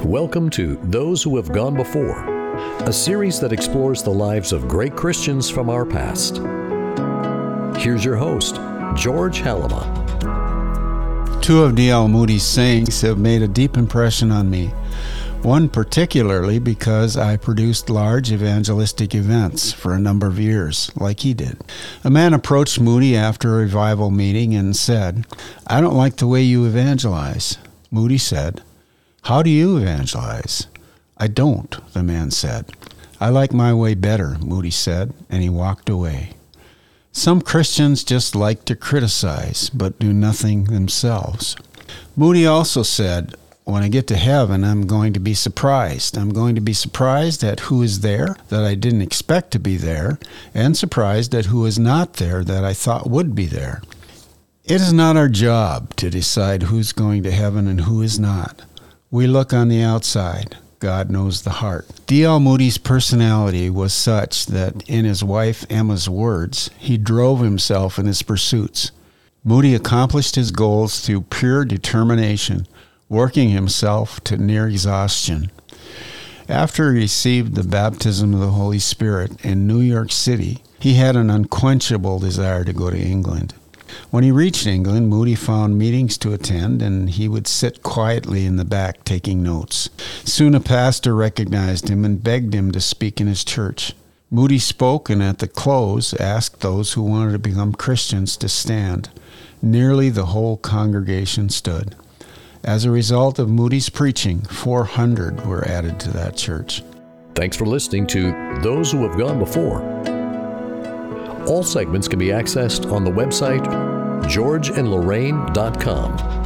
Welcome to Those Who Have Gone Before, a series that explores the lives of great Christians from our past. Here's your host, George Halama. Two of D.L. Moody's sayings have made a deep impression on me. One particularly because I produced large evangelistic events for a number of years, like he did. A man approached Moody after a revival meeting and said, "I don't like the way you evangelize." Moody said, "How do you evangelize?" "I don't," the man said. "I like my way better," Moody said, and he walked away. Some Christians just like to criticize, but do nothing themselves. Moody also said, "When I get to heaven, I'm going to be surprised. I'm going to be surprised at who is there that I didn't expect to be there, and surprised at who is not there that I thought would be there." It is not our job to decide who's going to heaven and who is not. We look on the outside. God knows the heart. D.L. Moody's personality was such that, in his wife Emma's words, he drove himself in his pursuits. Moody accomplished his goals through pure determination, working himself to near exhaustion. After he received the baptism of the Holy Spirit in New York City, he had an unquenchable desire to go to England. When he reached England, Moody found meetings to attend, and he would sit quietly in the back taking notes. Soon a pastor recognized him and begged him to speak in his church. Moody spoke, and at the close asked those who wanted to become Christians to stand. Nearly the whole congregation stood. As a result of Moody's preaching, 400 were added to that church. Thanks for listening to Those Who Have Gone Before. All segments can be accessed on the website georgeandlorraine.com.